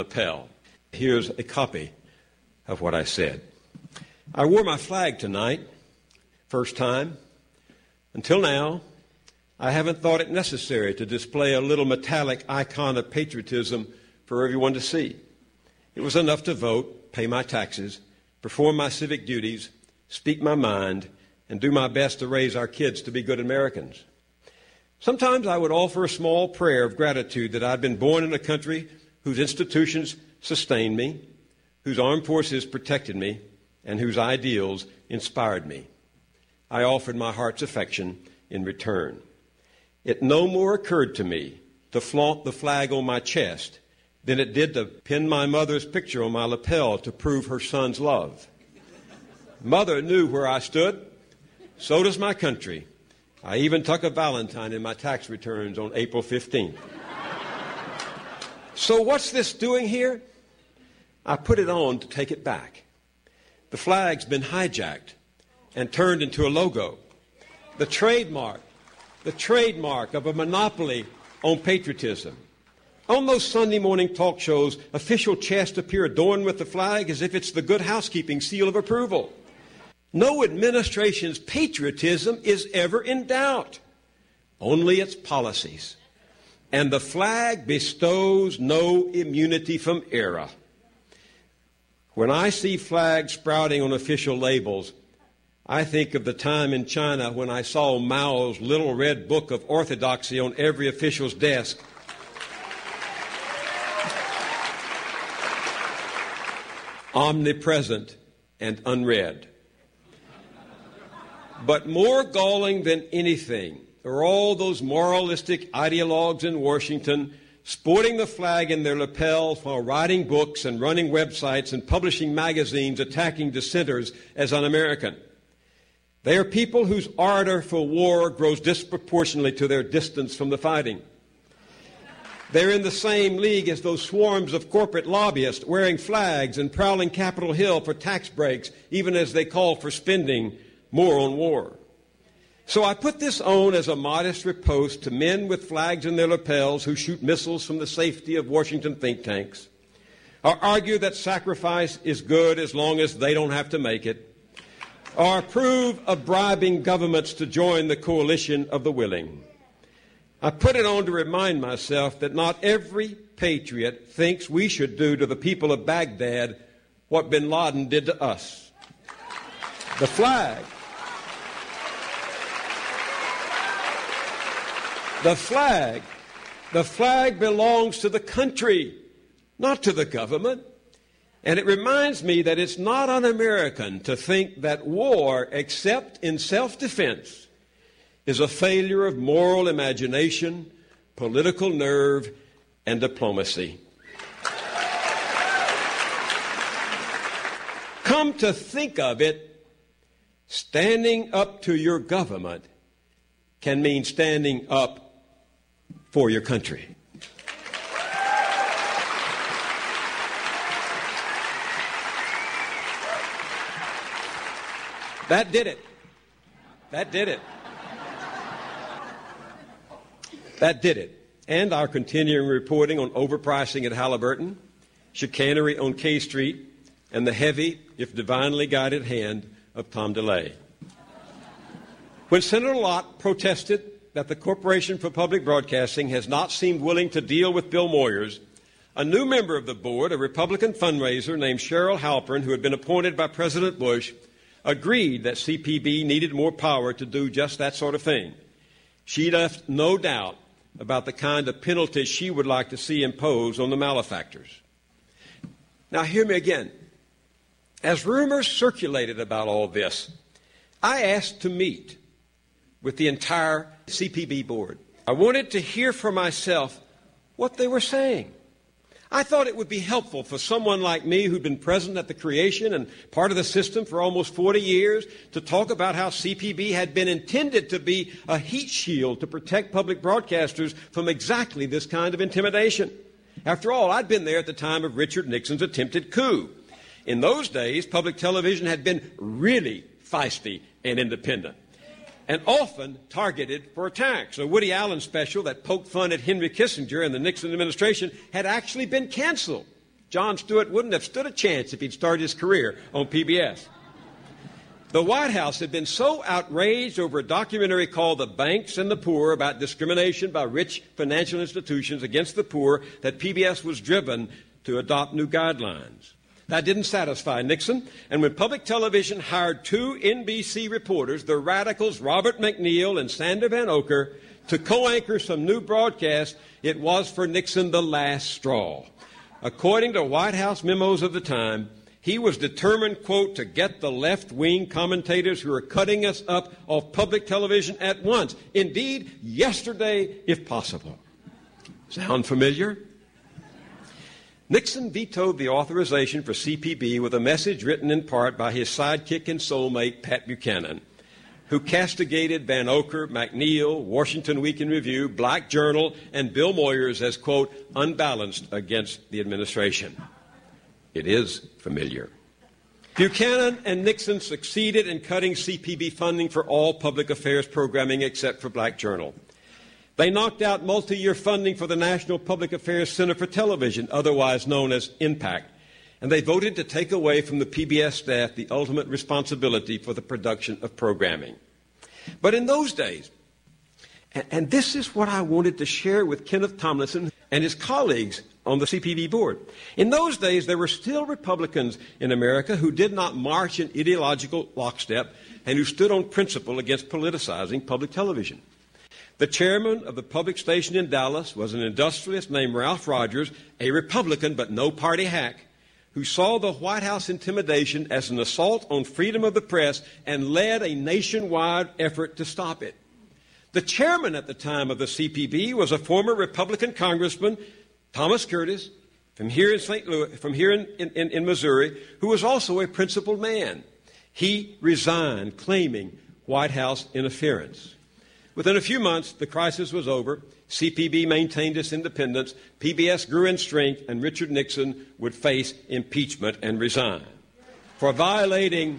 lapel. Here's a copy of what I said. I wore my flag tonight, first time. Until now, I haven't thought it necessary to display a little metallic icon of patriotism for everyone to see. It was enough to vote, pay my taxes, perform my civic duties, speak my mind, and do my best to raise our kids to be good Americans. Sometimes I would offer a small prayer of gratitude that I'd been born in a country whose institutions sustained me, whose armed forces protected me, and whose ideals inspired me. I offered my heart's affection in return. It no more occurred to me to flaunt the flag on my chest than it did to pin my mother's picture on my lapel to prove her son's love. Mother knew where I stood. So does my country. I even tuck a Valentine in my tax returns on April 15th. So what's this doing here? I put it on to take it back. The flag's been hijacked and turned into a logo. The trademark of a monopoly on patriotism. On those Sunday morning talk shows, official chests appear adorned with the flag as if it's the Good Housekeeping seal of approval. No administration's patriotism is ever in doubt, only its policies. And the flag bestows no immunity from error. When I see flags sprouting on official labels, I think of the time in China when I saw Mao's little red book of orthodoxy on every official's desk. Omnipresent and unread. But more galling than anything are all those moralistic ideologues in Washington sporting the flag in their lapels while writing books and running websites and publishing magazines attacking dissenters as un-American. They are people whose ardor for war grows disproportionately to their distance from the fighting. They're in the same league as those swarms of corporate lobbyists wearing flags and prowling Capitol Hill for tax breaks, even as they call for spending more on war. So I put this on as a modest riposte to men with flags in their lapels who shoot missiles from the safety of Washington think tanks, or argue that sacrifice is good as long as they don't have to make it, or approve of bribing governments to join the coalition of the willing. I put it on to remind myself that not every patriot thinks we should do to the people of Baghdad what bin Laden did to us. The flag belongs to the country, not to the government. And it reminds me that it's not un-American to think that war, except in self-defense, is a failure of moral imagination, political nerve, and diplomacy. Come to think of it, standing up to your government can mean standing up for your country. That did it. That did it. That did it. And our continuing reporting on overpricing at Halliburton, chicanery on K Street, and the heavy, if divinely guided hand of Tom DeLay. When Senator Lott protested that the Corporation for Public Broadcasting has not seemed willing to deal with Bill Moyers, a new member of the board, a Republican fundraiser named Cheryl Halpern, who had been appointed by President Bush, agreed that CPB needed more power to do just that sort of thing. She left no doubt about the kind of penalties she would like to see imposed on the malefactors. Now, hear me again. As rumors circulated about all this, I asked to meet with the entire CPB board. I wanted to hear for myself what they were saying. I thought it would be helpful for someone like me who'd been present at the creation and part of the system for almost 40 years to talk about how CPB had been intended to be a heat shield to protect public broadcasters from exactly this kind of intimidation. After all, I'd been there at the time of Richard Nixon's attempted coup. In those days, public television had been really feisty and independent, and often targeted for attacks. A Woody Allen special that poked fun at Henry Kissinger and the Nixon administration had actually been canceled Jon Stewart wouldn't have stood a chance if he'd started his career on PBS. The White House had been so outraged over a documentary called The Banks and the Poor about discrimination by rich financial institutions against the poor that PBS was driven to adopt new guidelines. That didn't satisfy Nixon, and when public television hired two NBC reporters, the radicals Robert MacNeil and Sander Van Oker, to co-anchor some new broadcasts, it was for Nixon the last straw. According to White House memos of the time, he was determined, quote, to get the left-wing commentators who are cutting us up off public television at once. Indeed, yesterday, if possible. Sound familiar? Nixon vetoed the authorization for CPB with a message written in part by his sidekick and soulmate, Pat Buchanan, who castigated Van Oker, MacNeil, Washington Week in Review, Black Journal, and Bill Moyers as, quote, unbalanced against the administration. It is familiar. Buchanan and Nixon succeeded in cutting CPB funding for all public affairs programming except for Black Journal. They knocked out multi-year funding for the National Public Affairs Center for Television, otherwise known as INPAC, and they voted to take away from the PBS staff the ultimate responsibility for the production of programming. But in those days, and this is what I wanted to share with Kenneth Tomlinson and his colleagues on the CPB board. In those days, there were still Republicans in America who did not march in ideological lockstep and who stood on principle against politicizing public television. The chairman of the public station in Dallas was an industrialist named Ralph Rogers, a Republican but no party hack, who saw the White House intimidation as an assault on freedom of the press and led a nationwide effort to stop it. The chairman at the time of the CPB was a former Republican congressman, Thomas Curtis, from here in St. Louis, from here in Missouri, who was also a principled man. He resigned, claiming White House interference. Within a few months, the crisis was over. CPB maintained its independence. PBS grew in strength, and Richard Nixon would face impeachment and resign for violating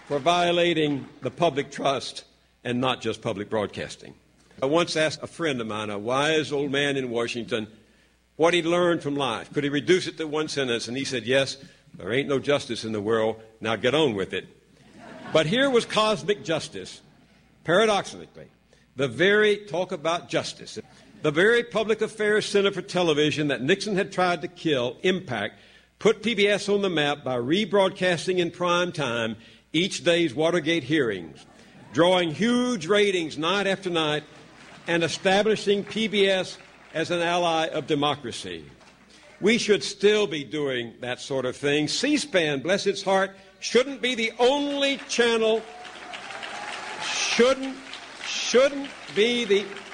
the public trust and not just public broadcasting. I once asked a friend of mine, a wise old man in Washington, what he'd learned from life. Could he reduce it to one sentence? And he said, yes, there ain't no justice in the world. Now get on with it. But here was cosmic justice. Paradoxically, talk about justice. The very public affairs center for television that Nixon had tried to kill, INPAC, put PBS on the map by rebroadcasting in prime time each day's Watergate hearings, drawing huge ratings night after night, and establishing PBS as an ally of democracy. We should still be doing that sort of thing. C-SPAN, bless its heart, shouldn't be the only channel, shouldn't be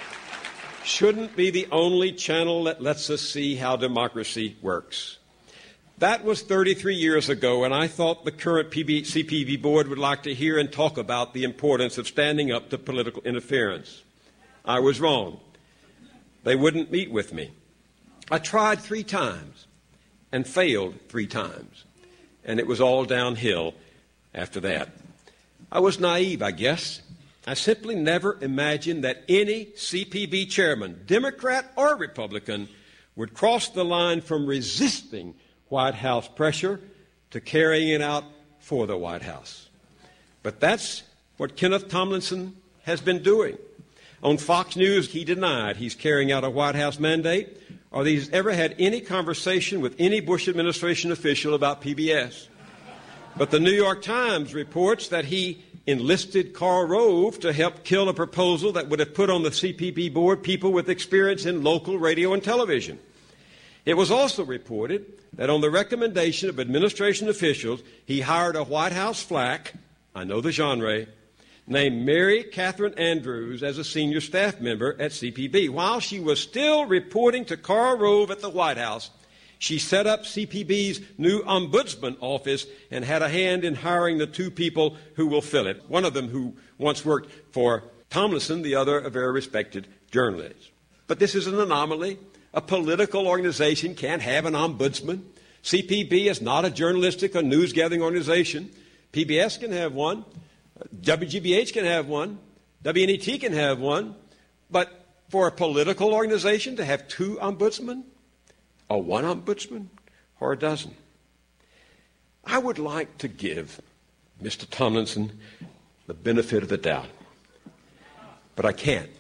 the only channel that lets us see how democracy works. That was 33 years ago, and I thought the current CPB board would like to hear and talk about the importance of standing up to political interference. I was wrong. They wouldn't meet with me. I tried 3 times and failed 3 times, and it was all downhill after that. I was naive, I guess. I simply never imagined that any CPB chairman, Democrat or Republican, would cross the line from resisting White House pressure to carrying it out for the White House. But that's what Kenneth Tomlinson has been doing. On Fox News, he denied he's carrying out a White House mandate or that he's ever had any conversation with any Bush administration official about PBS. But the New York Times reports that he enlisted Karl Rove to help kill a proposal that would have put on the CPB board people with experience in local radio and television. It was also reported that on the recommendation of administration officials, he hired a White House flack, I know the genre, named Mary Catherine Andrews as a senior staff member at CPB. While she was still reporting to Karl Rove at the White House, she set up CPB's new ombudsman office and had a hand in hiring the 2 people who will fill it, one of them who once worked for Tomlinson, the other a very respected journalist. But this is an anomaly. A political organization can't have an ombudsman. CPB is not a journalistic or news-gathering organization. PBS can have one. WGBH can have one. WNET can have one. But for a political organization to have 2 ombudsmen, or 1 ombudsman, or a dozen. I would like to give Mr. Tomlinson the benefit of the doubt, but I can't.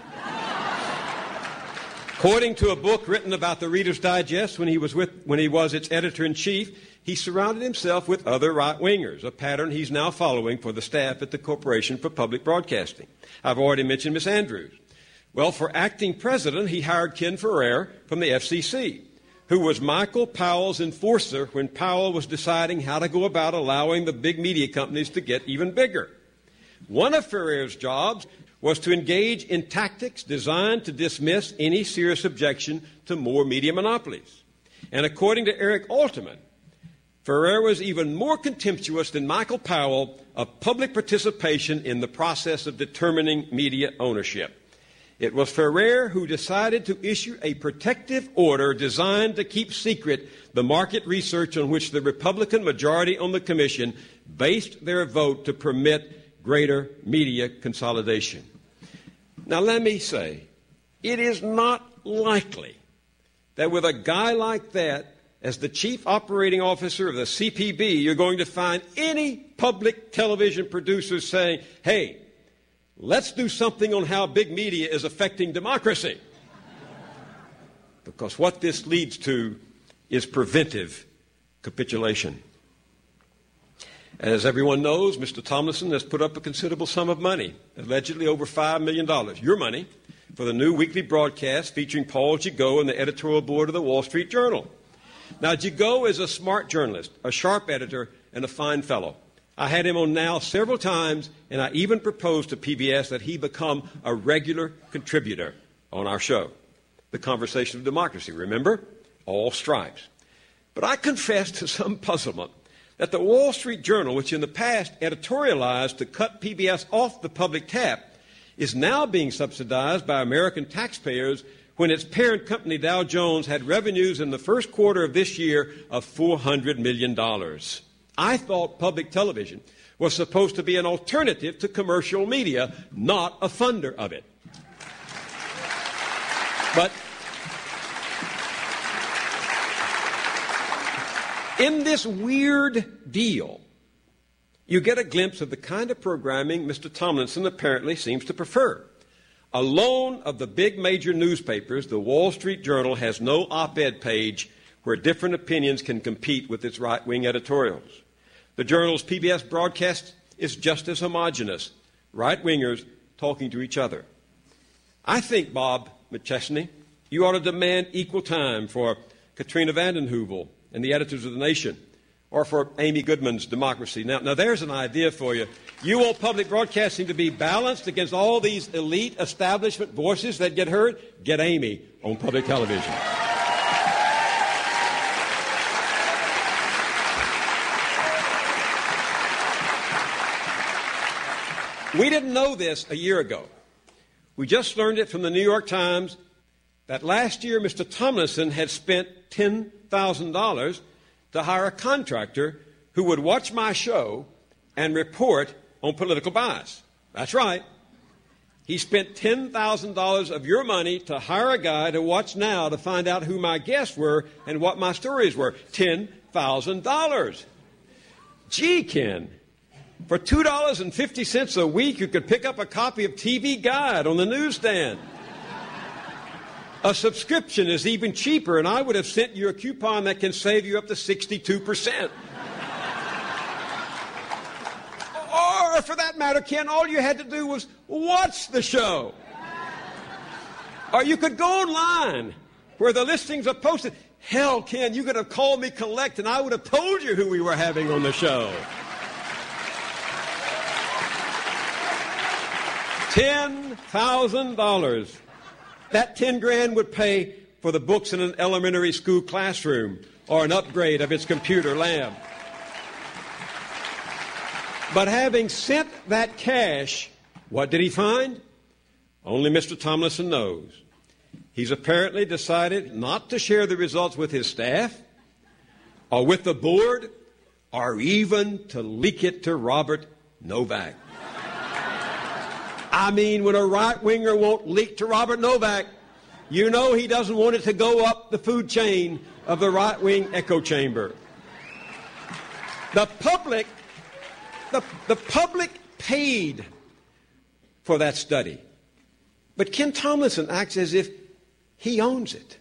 According to a book written about the Reader's Digest when he was its editor-in-chief, he surrounded himself with other right-wingers, a pattern he's now following for the staff at the Corporation for Public Broadcasting. I've already mentioned Miss Andrews. Well, for acting president, he hired Ken Ferrer from the FCC, who was Michael Powell's enforcer when Powell was deciding how to go about allowing the big media companies to get even bigger. One of Ferrer's jobs was to engage in tactics designed to dismiss any serious objection to more media monopolies. And according to Eric Alterman, Ferrer was even more contemptuous than Michael Powell of public participation in the process of determining media ownership. It was Ferrer who decided to issue a protective order designed to keep secret the market research on which the Republican majority on the commission based their vote to permit greater media consolidation. Now, let me say, it is not likely that with a guy like that as the chief operating officer of the CPB, you're going to find any public television producer saying, hey, let's do something on how big media is affecting democracy. Because what this leads to is preventive capitulation. As everyone knows, Mr. Tomlinson has put up a considerable sum of money, allegedly over $5 million, your money, for the new weekly broadcast featuring Paul Gigot and the editorial board of the Wall Street Journal. Now, Gigot is a smart journalist, a sharp editor, and a fine fellow. I had him on now several times, and I even proposed to PBS that he become a regular contributor on our show, The Conversation of Democracy. Remember? All stripes. But I confess to some puzzlement that the Wall Street Journal, which in the past editorialized to cut PBS off the public tap, is now being subsidized by American taxpayers when its parent company, Dow Jones, had revenues in the first quarter of this year of $400 million. I thought public television was supposed to be an alternative to commercial media, not a funder of it. But in this weird deal, you get a glimpse of the kind of programming Mr. Tomlinson apparently seems to prefer. Alone of the big major newspapers, the Wall Street Journal has no op-ed page where different opinions can compete with its right-wing editorials. The Journal's PBS broadcast is just as homogenous, right-wingers talking to each other. I think, Bob McChesney, you ought to demand equal time for Katrina vanden Heuvel and the editors of The Nation, or for Amy Goodman's Democracy. Now there's an idea for you. You want public broadcasting to be balanced against all these elite establishment voices that get heard? Get Amy on public television. We didn't know this a year ago. We just learned it from the New York Times that last year Mr. Tomlinson had spent $10,000 to hire a contractor who would watch my show and report on political bias. That's right. He spent $10,000 of your money to hire a guy to watch Now to find out who my guests were and what my stories were. $10,000. Gee, Ken, for $2.50 a week, you could pick up a copy of TV Guide on the newsstand. A subscription is even cheaper, and I would have sent you a coupon that can save you up to 62%. Or, for that matter, Ken, all you had to do was watch the show. Or you could go online where the listings are posted. Hell, Ken, you could have called me collect, and I would have told you who we were having on the show. $10,000. That $10,000 would pay for the books in an elementary school classroom or an upgrade of its computer lab. But having sent that cash, what did he find? Only Mr. Tomlinson knows. He's apparently decided not to share the results with his staff or with the board or even to leak it to Robert Novak. I mean, when a right-winger won't leak to Robert Novak, you know he doesn't want it to go up the food chain of the right-wing echo chamber. The public paid for that study. But Ken Tomlinson acts as if he owns it.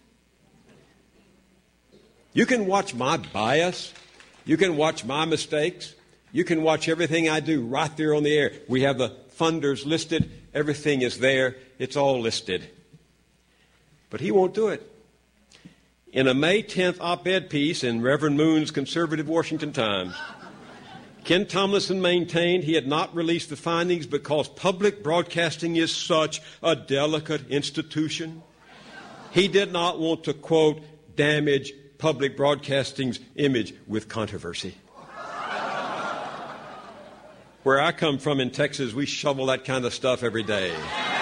You can watch my bias. You can watch my mistakes. You can watch everything I do right there on the air. We have the funders listed. Everything is there. It's all listed. But he won't do it. In a May 10th op-ed piece in Reverend Moon's conservative Washington Times, Ken Tomlinson maintained he had not released the findings because public broadcasting is such a delicate institution. He did not want to, quote, damage public broadcasting's image with controversy. Where I come from in Texas, we shovel that kind of stuff every day.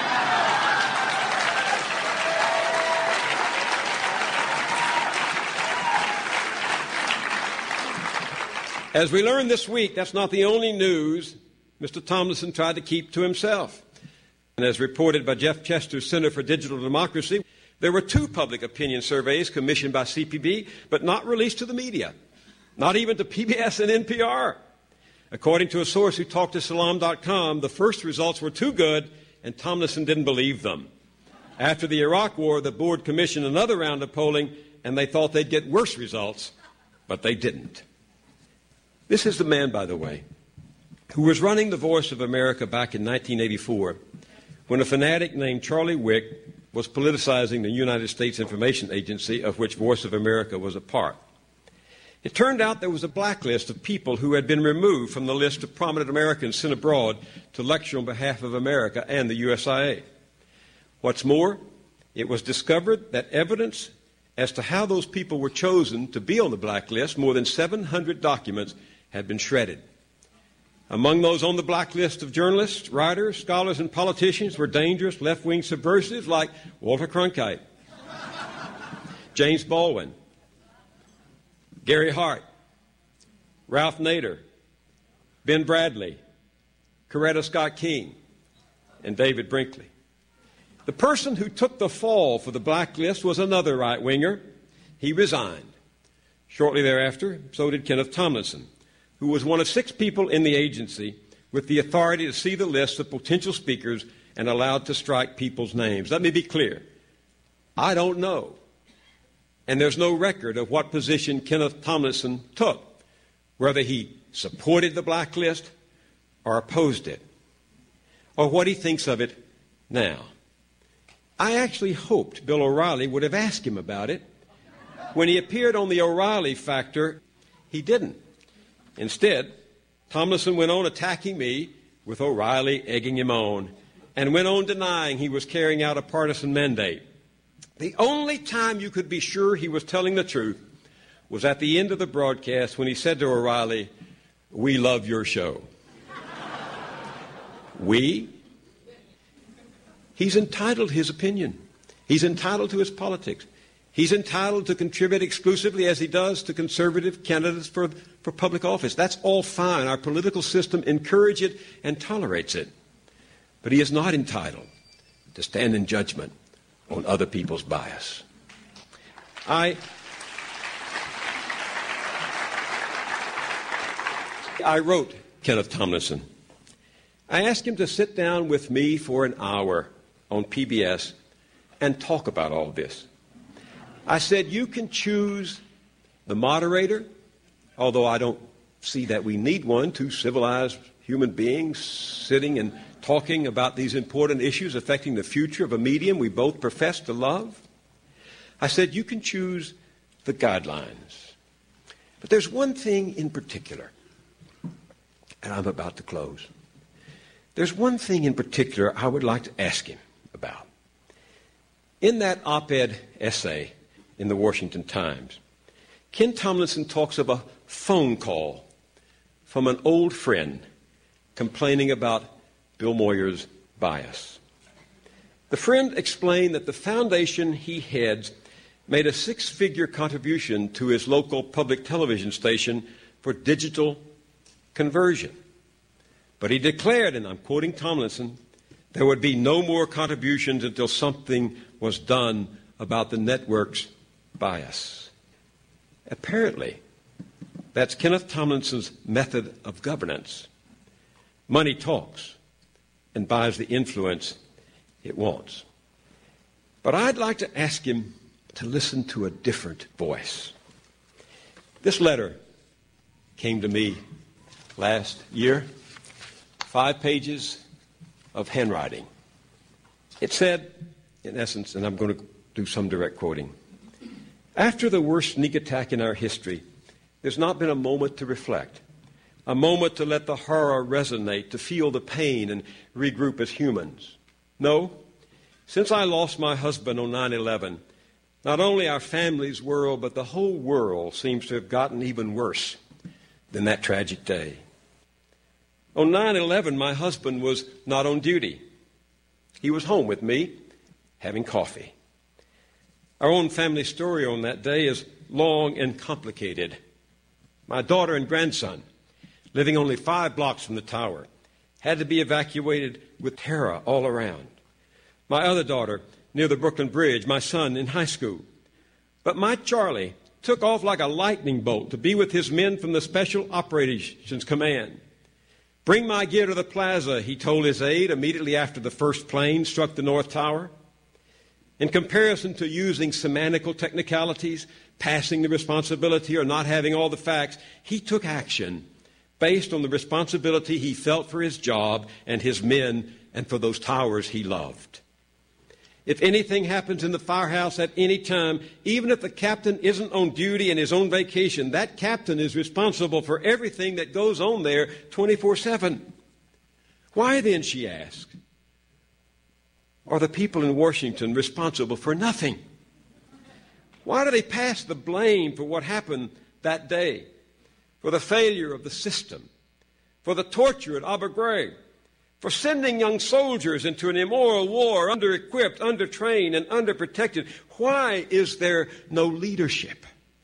As we learned this week, that's not the only news Mr. Tomlinson tried to keep to himself. And as reported by Jeff Chester's Center for Digital Democracy, there were 2 public opinion surveys commissioned by CPB, but not released to the media, not even to PBS and NPR. According to a source who talked to Salam.com, the first results were too good, and Tomlinson didn't believe them. After the Iraq War, the board commissioned another round of polling, and they thought they'd get worse results, but they didn't. This is the man, by the way, who was running the Voice of America back in 1984 when a fanatic named Charlie Wick was politicizing the United States Information Agency, of which Voice of America was a part. It turned out there was a blacklist of people who had been removed from the list of prominent Americans sent abroad to lecture on behalf of America and the USIA. What's more, it was discovered that evidence as to how those people were chosen to be on the blacklist, more than 700 documents, had been shredded. Among those on the blacklist of journalists, writers, scholars, and politicians were dangerous left-wing subversives like Walter Cronkite, James Baldwin, Gary Hart, Ralph Nader, Ben Bradley, Coretta Scott King, and David Brinkley. The person who took the fall for the blacklist was another right-winger. He resigned. Shortly thereafter, so did Kenneth Tomlinson, who was one of 6 people in the agency with the authority to see the list of potential speakers and allowed to strike people's names. Let me be clear. I don't know. And there's no record of what position Kenneth Tomlinson took, whether he supported the blacklist or opposed it, or what he thinks of it now. I actually hoped Bill O'Reilly would have asked him about it. When he appeared on the O'Reilly Factor, he didn't. Instead, Tomlinson went on attacking me with O'Reilly egging him on and went on denying he was carrying out a partisan mandate. The only time you could be sure he was telling the truth was at the end of the broadcast when he said to O'Reilly, "We love your show." We? He's entitled to his opinion. He's entitled to his politics. He's entitled to contribute exclusively, as he does, to conservative candidates for public office. That's all fine. Our political system encourages it and tolerates it. But he is not entitled to stand in judgment on other people's bias. I wrote Kenneth Tomlinson. I asked him to sit down with me for an hour on PBS and talk about all this. I said, you can choose the moderator, although I don't see that we need one, 2 civilized human beings sitting and talking about these important issues affecting the future of a medium we both profess to love. I said, you can choose the guidelines. But there's one thing in particular, and I'm about to close. There's one thing in particular I would like to ask him about. In that op-ed essay in the Washington Times, Ken Tomlinson talks of a phone call from an old friend complaining about Bill Moyer's bias. The friend explained that the foundation he heads made a 6-figure contribution to his local public television station for digital conversion. But he declared, and I'm quoting Tomlinson, there would be no more contributions until something was done about the network's bias. Apparently, that's Kenneth Tomlinson's method of governance. Money talks and buys the influence it wants. But I'd like to ask him to listen to a different voice. This letter came to me last year, 5 pages of handwriting. It said, in essence, and I'm going to do some direct quoting, after the worst sneak attack in our history, there's not been a moment to reflect, a moment to let the horror resonate, to feel the pain and regroup as humans. No, since I lost my husband on 9/11, not only our family's world, but the whole world seems to have gotten even worse than that tragic day. On 9/11, my husband was not on duty. He was home with me, having coffee. Our own family story on that day is long and complicated. My daughter and grandson, living only 5 blocks from the tower, had to be evacuated with terror all around. My other daughter, near the Brooklyn Bridge, my son in high school. But my Charlie took off like a lightning bolt to be with his men from the Special Operations Command. Bring my gear to the plaza, he told his aide immediately after the first plane struck the North Tower. In comparison to using semantical technicalities, passing the responsibility, or not having all the facts, he took action based on the responsibility he felt for his job and his men and for those towers he loved. If anything happens in the firehouse at any time, even if the captain isn't on duty and is on vacation, that captain is responsible for everything that goes on there 24/7. Why then, she asked, are the people in Washington responsible for nothing? Why do they pass the blame for what happened that day, for the failure of the system, for the torture at Abu Ghraib, for sending young soldiers into an immoral war, under-equipped, under-trained, and under-protected? Why is there no leadership?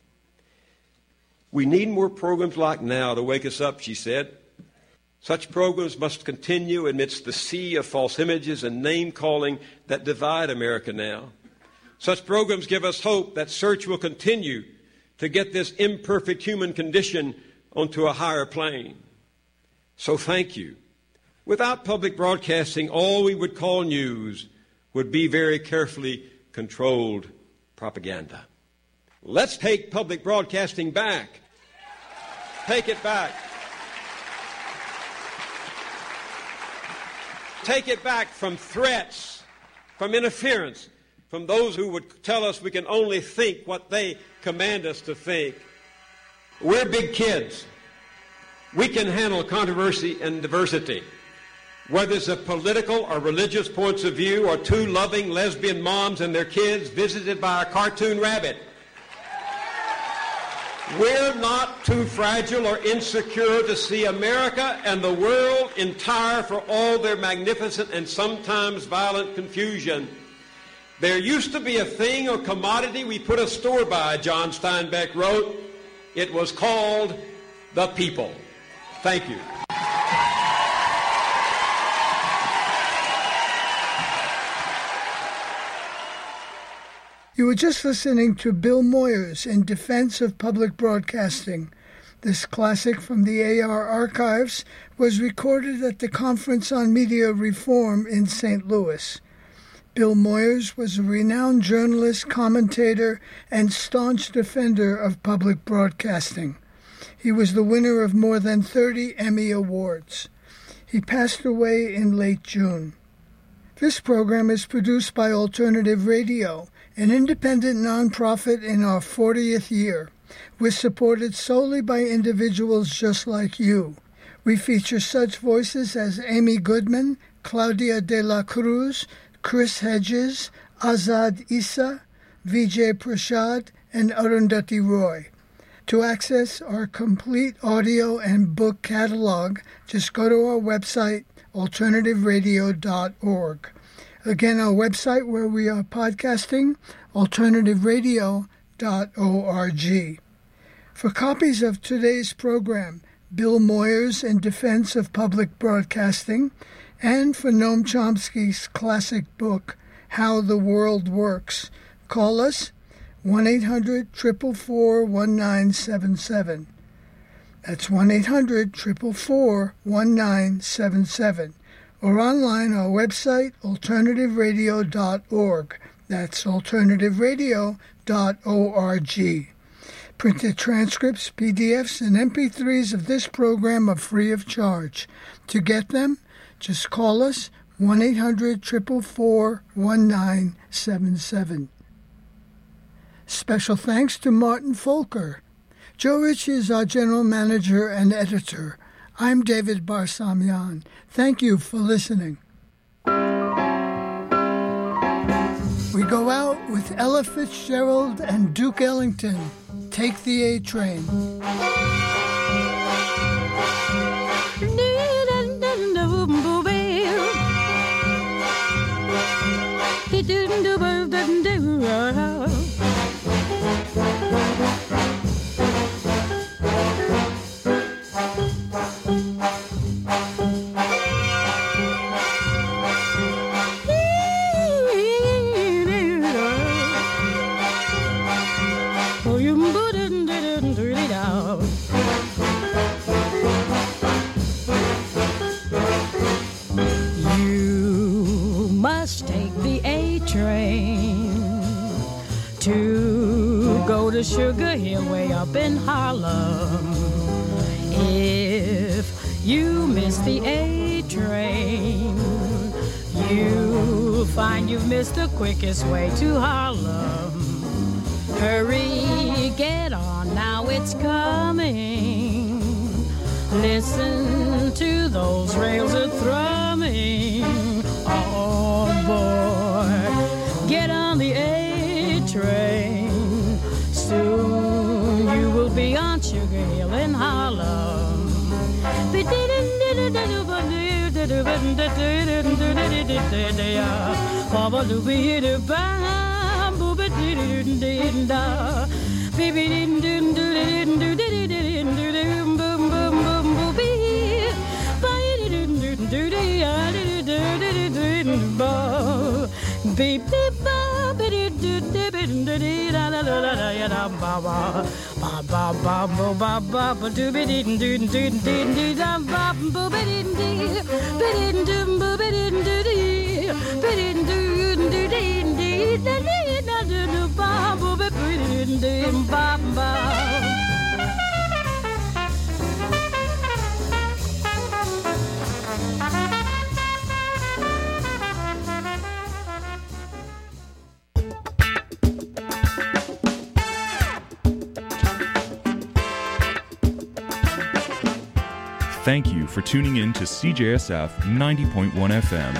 We need more programs like now to wake us up, she said. Such programs must continue amidst the sea of false images and name-calling that divide America now. Such programs give us hope that search will continue to get this imperfect human condition onto a higher plane. So thank you. Without public broadcasting, all we would call news would be very carefully controlled propaganda. Let's take public broadcasting back. Take it back. Take it back from threats, from interference, from those who would tell us we can only think what they command us to think. We're big kids. We can handle controversy and diversity. Whether it's a political or religious points of view, or 2 loving lesbian moms and their kids visited by a cartoon rabbit. We're not too fragile or insecure to see America and the world entire for all their magnificent and sometimes violent confusion. There used to be a thing or commodity we put a store by, John Steinbeck wrote. It was called the people. Thank you. You were just listening to Bill Moyers in Defense of Public Broadcasting. This classic from the AR archives was recorded at the Conference on Media Reform in St. Louis. Bill Moyers was a renowned journalist, commentator, and staunch defender of public broadcasting. He was the winner of more than 30 Emmy Awards. He passed away in late June. This program is produced by Alternative Radio, an independent nonprofit in our 40th year. We're supported solely by individuals just like you. We feature such voices as Amy Goodman, Claudia de la Cruz, Chris Hedges, Azad Issa, Vijay Prashad, and Arundhati Roy. To access our complete audio and book catalog, just go to our website, alternativeradio.org. Again, our website where we are podcasting, alternativeradio.org. For copies of today's program, Bill Moyers in Defense of Public Broadcasting, and for Noam Chomsky's classic book, How the World Works, call us 1-800-444-1977. That's 1-800-444-1977. Or online our website, alternativeradio.org. That's alternativeradio.org. Printed transcripts, PDFs, and MP3s of this program are free of charge. To get them, just call us 1-800-444-1977. Special thanks to Martin Folker. Joe Ritchie is our general manager and editor. I'm David Barsamian. Thank you for listening. We go out with Ella Fitzgerald and Duke Ellington. Take the A Train. To Sugar Hill way up in Harlem. If you miss the A train, you'll find you've missed the quickest way to Harlem. Hurry, get on, now it's coming. Listen to those rails a thrumming. Oh boy, get on the A train. Soon you will be on Sugar Hill in Harlem. Beep beep ba ba dee doo dee dee dee da da da da da da ba ba ba ba ba ba ba ba ba doo be dee doo doo dee dee da ba ba ba dee dee be dee doo ba be dee doo dee be dee doo doo dee dee da dee da doo ba ba ba dee dee ba ba. Thank you for tuning in to CJSF 90.1 FM.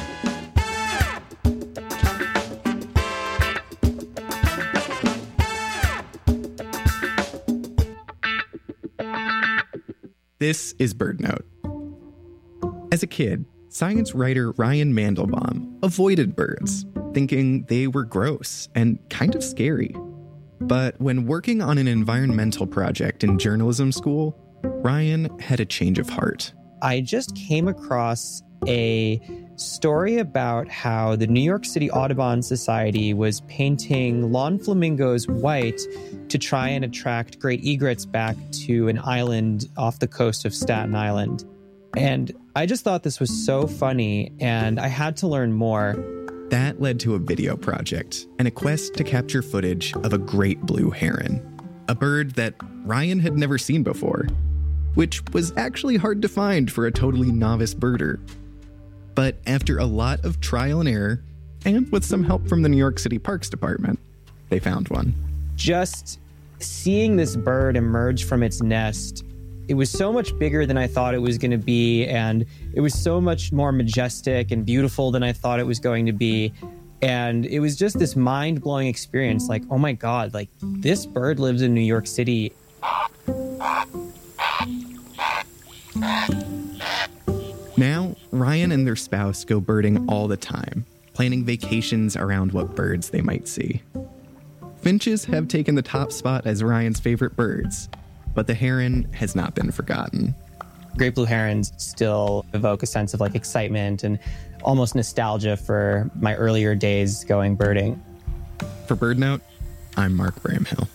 This is BirdNote. As a kid, science writer Ryan Mandelbaum avoided birds, thinking they were gross and kind of scary. But when working on an environmental project in journalism school, Ryan had a change of heart. I just came across a story about how the New York City Audubon Society was painting lawn flamingos white to try and attract great egrets back to an island off the coast of Staten Island. And I just thought this was so funny, and I had to learn more. That led to a video project and a quest to capture footage of a great blue heron, a bird that Ryan had never seen before, which was actually hard to find for a totally novice birder. But after a lot of trial and error, and with some help from the New York City Parks Department, they found one. Just seeing this bird emerge from its nest, it was so much bigger than I thought it was going to be, and it was so much more majestic and beautiful than I thought it was going to be. And it was just this mind-blowing experience, like, oh my God, like, this bird lives in New York City. Now, Ryan and their spouse go birding all the time, planning vacations around what birds they might see. Finches have taken the top spot as Ryan's favorite birds, but the heron has not been forgotten. Great blue herons still evoke a sense of like excitement and almost nostalgia for my earlier days going birding. For BirdNote, I'm Mark Bramhill.